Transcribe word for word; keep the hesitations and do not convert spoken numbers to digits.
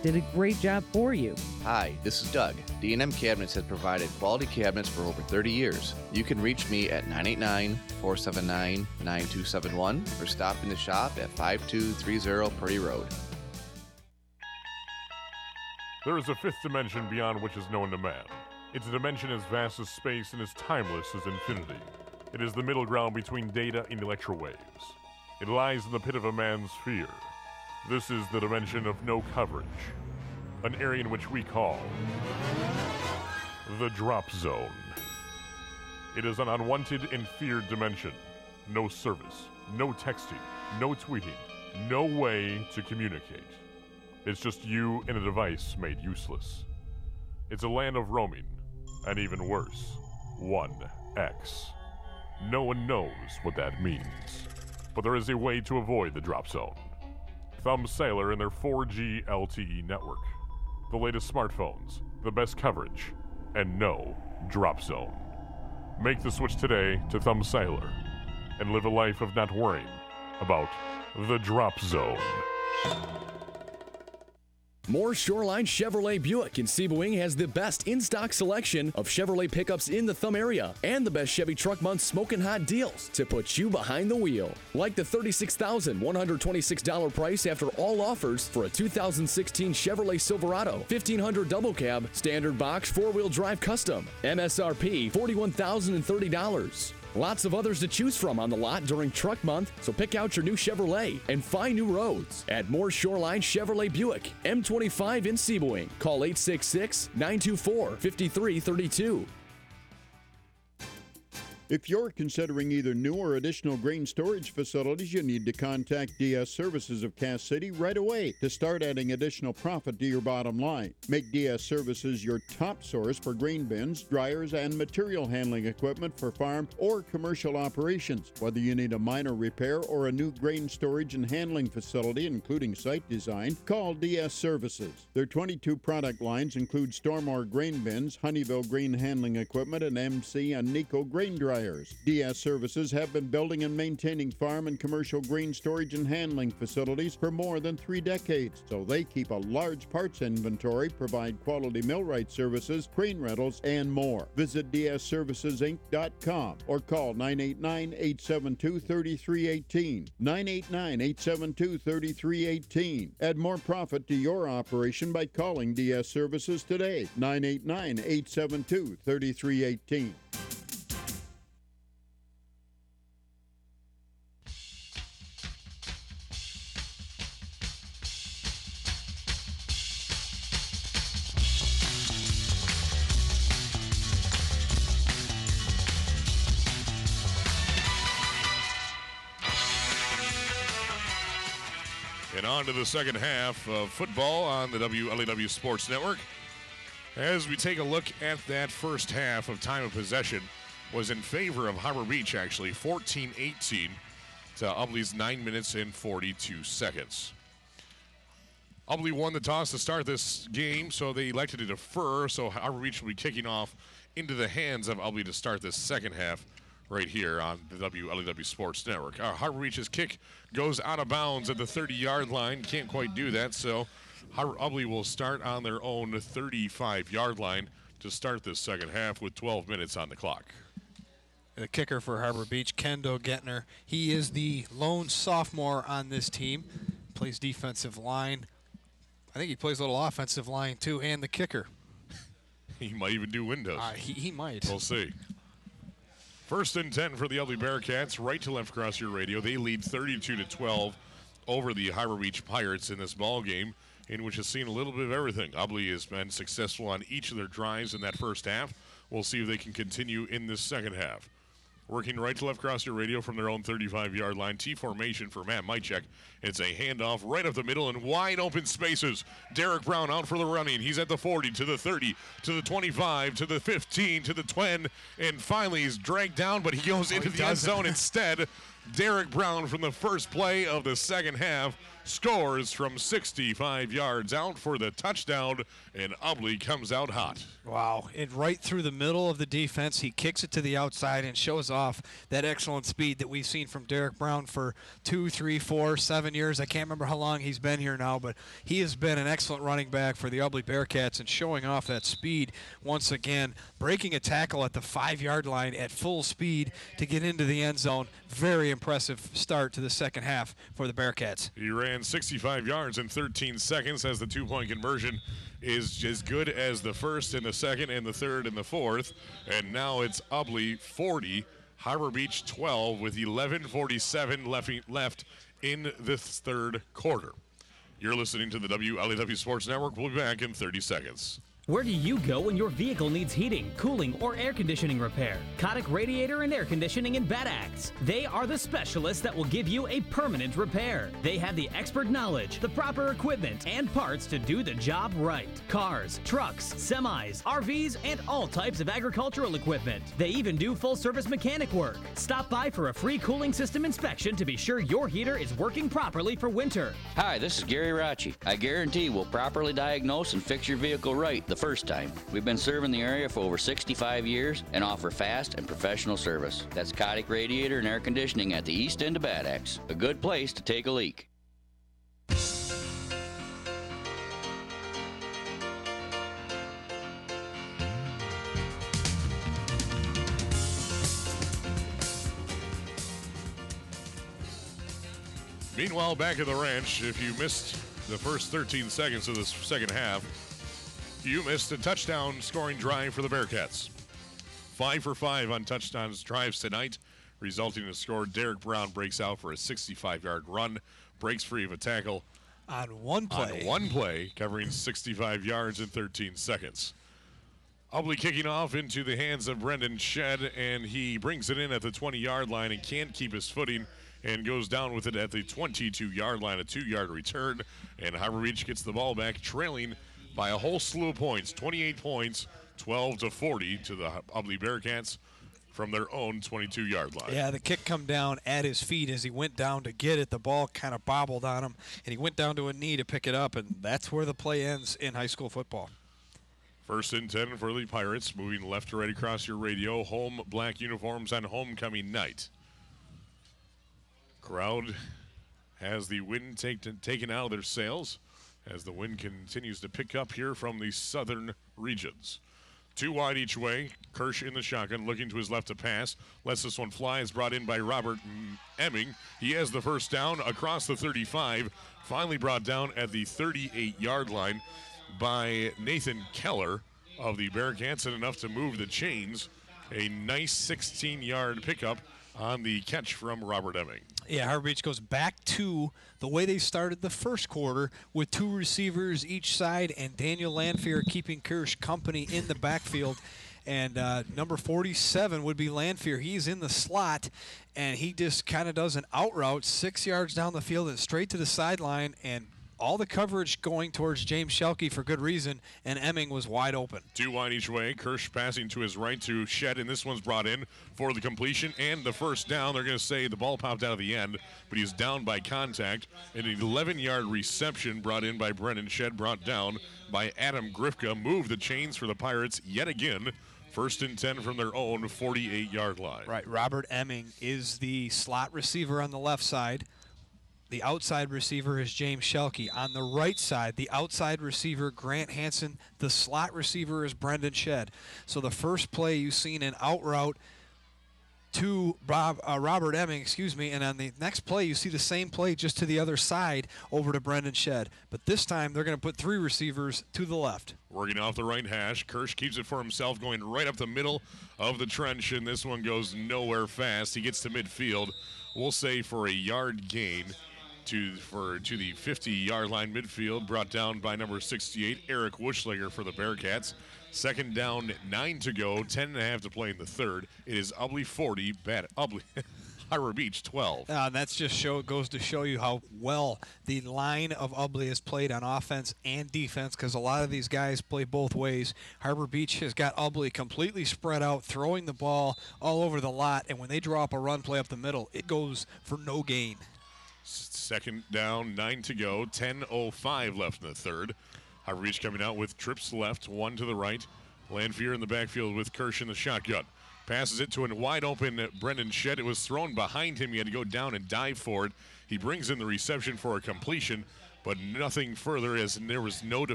did a great job for you. Hi, this is Doug. D and M Cabinets has provided quality cabinets for over thirty years. You can reach me at nine eight nine, four seven nine, nine two seven one or stop in the shop at five two three zero Purdy Road. There is a fifth dimension beyond which is known to man. It's a dimension as vast as space and as timeless as infinity. It is the middle ground between data and electro waves. It lies in the pit of a man's fear. This is the dimension of no coverage, an area in which we call the drop zone. It is an unwanted and feared dimension. No service, no texting, no tweeting, no way to communicate. It's just you and a device made useless. It's a land of roaming, and even worse, one X. No one knows what that means, but there is a way to avoid the drop zone. Thumb Sailor and their four G L T E network. The latest smartphones, the best coverage, and no drop zone. Make the switch today to Thumb Sailor and live a life of not worrying about the drop zone. Moore Shoreline Chevrolet Buick in Sebowing has the best in-stock selection of Chevrolet pickups in the Thumb area and the best Chevy Truck Month smoking hot deals to put you behind the wheel. Like the thirty-six thousand one hundred twenty-six dollars price after all offers for a two thousand sixteen Chevrolet Silverado, fifteen hundred double cab, standard box, four-wheel drive custom. M S R P forty-one thousand thirty dollars. Lots of others to choose from on the lot during Truck Month, so pick out your new Chevrolet and find new roads at Moore Shoreline Chevrolet Buick, M twenty-five in Sebowing. Call eight six six, nine two four, five three three two. If you're considering either new or additional grain storage facilities, you need to contact D S Services of Cass City right away to start adding additional profit to your bottom line. Make D S Services your top source for grain bins, dryers, and material handling equipment for farm or commercial operations. Whether you need a minor repair or a new grain storage and handling facility, including site design, call D S Services. Their twenty-two product lines include Stormore grain bins, Honeyville grain handling equipment, and M C and Nico grain dryers. D S Services have been building and maintaining farm and commercial grain storage and handling facilities for more than three decades, so they keep a large parts inventory, provide quality millwright services, crane rentals, and more. Visit D S services inc dot com or call nine eight nine, eight seven two, three three one eight, nine eight nine, eight seven two, three three one eight. Add more profit to your operation by calling D S Services today, nine eight nine, eight seven two, three three one eight. And on to the second half of football on the W L A W Sports Network. As we take a look at that first half of time of possession, was in favor of Harbor Beach, actually, fourteen eighteen to Ubly's nine minutes and forty-two seconds. Ubly won the toss to start this game, so they elected to defer, so Harbor Beach will be kicking off into the hands of Ubly to start this second half right here on the W L A W Sports Network. Uh, Harbor Beach's kick goes out of bounds at the thirty-yard line. Can't quite do that, so Harbor Ubly will start on their own thirty-five-yard line to start this second half with twelve minutes on the clock. The kicker for Harbor Beach, Kendo Gettner. He is the lone sophomore on this team. Plays defensive line. I think he plays a little offensive line, too, and the kicker. He might even do windows. Uh, he, he might. We'll see. First and ten for the Ubly Bearcats, right to left across your radio. They lead thirty-two to twelve over the Harbor Beach Pirates in this ball game, in which has seen a little bit of everything. Ubly has been successful on each of their drives in that first half. We'll see if they can continue in this second half. Working right to left across your radio from their own thirty-five-yard line. T formation for Matt Mychek. It's a handoff right up the middle in wide open spaces. Derek Brown out for the running. He's at the forty, to the thirty, to the twenty-five, to the fifteen, to the twenty, and finally he's dragged down, but he goes oh, into he the end zone instead. Derek Brown from the first play of the second half scores from sixty-five yards out for the touchdown, and Ubley comes out hot. Wow, and right through the middle of the defense, he kicks it to the outside and shows off that excellent speed that we've seen from Derek Brown for two, three, four, seven years. I can't remember how long he's been here now, but he has been an excellent running back for the Ubley Bearcats and showing off that speed once again, breaking a tackle at the five-yard line at full speed to get into the end zone. Very impressive start to the second half for the Bearcats. He ran sixty-five yards in thirteen seconds as the two-point conversion is as good as the first and the second and the third and the fourth. And now it's Ubley forty, Harbor Beach twelve with eleven forty-seven left, left in the third quarter. You're listening to the W L A W Sports Network. We'll be back in thirty seconds. Where do you go when your vehicle needs heating, cooling, or air conditioning repair? Kotick Radiator and Air Conditioning in Bad Axe. They are the specialists that will give you a permanent repair. They have the expert knowledge, the proper equipment, and parts to do the job right. Cars, trucks, semis, R Vs, and all types of agricultural equipment. They even do full-service mechanic work. Stop by for a free cooling system inspection to be sure your heater is working properly for winter. Hi, this is Gary Rachi. I guarantee we'll properly diagnose and fix your vehicle right the first time. We've been serving the area for over sixty-five years and offer fast and professional service. That's Kotick Radiator and Air Conditioning at the east end of Bad Axe. A good place to take a leak. Meanwhile, back at the ranch, if you missed the first thirteen seconds of this second half, you missed a touchdown scoring drive for the Bearcats. Five for five on touchdowns drives tonight, resulting in a score. Derek Brown breaks out for a sixty-five-yard run, breaks free of a tackle. On one play. On one play, covering sixty-five yards in thirteen seconds. Ubley kicking off into the hands of Brendan Shedd, and he brings it in at the twenty-yard line and can't keep his footing and goes down with it at the twenty-two-yard line, a two-yard return. And Harbor Beach gets the ball back, trailing by a whole slew of points, twenty-eight points, twelve to forty to the Ubley Bearcats from their own twenty-two-yard line. Yeah, the kick come down at his feet as he went down to get it. The ball kind of bobbled on him, and he went down to a knee to pick it up, and that's where the play ends in high school football. First and ten for the Pirates, moving left to right across your radio. Home black uniforms on homecoming night. Crowd has the wind take, taken out of their sails as the wind continues to pick up here from the southern regions. Two wide each way. Kirsch in the shotgun, looking to his left to pass. Lets this one fly. Is brought in by Robert Emming. He has the first down across the thirty-five. Finally brought down at the thirty-eight-yard line by Nathan Keller of the Bearcats, and enough to move the chains. A nice sixteen-yard pickup on the catch from Robert Emming. Yeah, Harbor Beach goes back to the way they started the first quarter with two receivers each side and Daniel Lanfear keeping Kirsch company in the backfield. And uh, number forty-seven would be Lanfear. He's in the slot, and he just kind of does an out route six yards down the field and straight to the sideline, and all the coverage going towards James Schelke for good reason, and Emming was wide open. Two wide each way. Kirsch passing to his right to Shedd, and this one's brought in for the completion and the first down. They're going to say the ball popped out of the end, but he's down by contact. An eleven-yard reception brought in by Brennan Shedd, brought down by Adam Grifka. Move the chains for the Pirates yet again. First and ten from their own forty-eight-yard line. Right, Robert Emming is the slot receiver on the left side. The outside receiver is James Schelke. On the right side, the outside receiver, Grant Hansen. The slot receiver is Brendan Shedd. So the first play you've seen an out route to Bob, uh, Robert Emming, excuse me, and on the next play you see the same play just to the other side over to Brendan Shedd. But this time they're going to put three receivers to the left. Working off the right hash. Kirsch keeps it for himself, going right up the middle of the trench, and this one goes nowhere fast. He gets to midfield, we'll say for a yard gain. To for to the fifty-yard line midfield, brought down by number sixty-eight, Eric Wuschlager for the Bearcats. Second down, nine to go, ten and a half to play in the third. It is Ubley forty, bad Ubley, Harbor Beach twelve. Uh, that's just show goes to show you how well the line of Ubley has played on offense and defense, because a lot of these guys play both ways. Harbor Beach has got Ubley completely spread out, throwing the ball all over the lot, and when they draw up a run play up the middle, it goes for no gain. Second down, nine to go, ten oh five left in the third. Harbor Beach coming out with trips left, one to the right. Lanphier in the backfield with Kirsch in the shotgun. Passes it to a wide open Brendan Shedd. It was thrown behind him. He had to go down and dive for it. He brings in the reception for a completion, but nothing further as there was no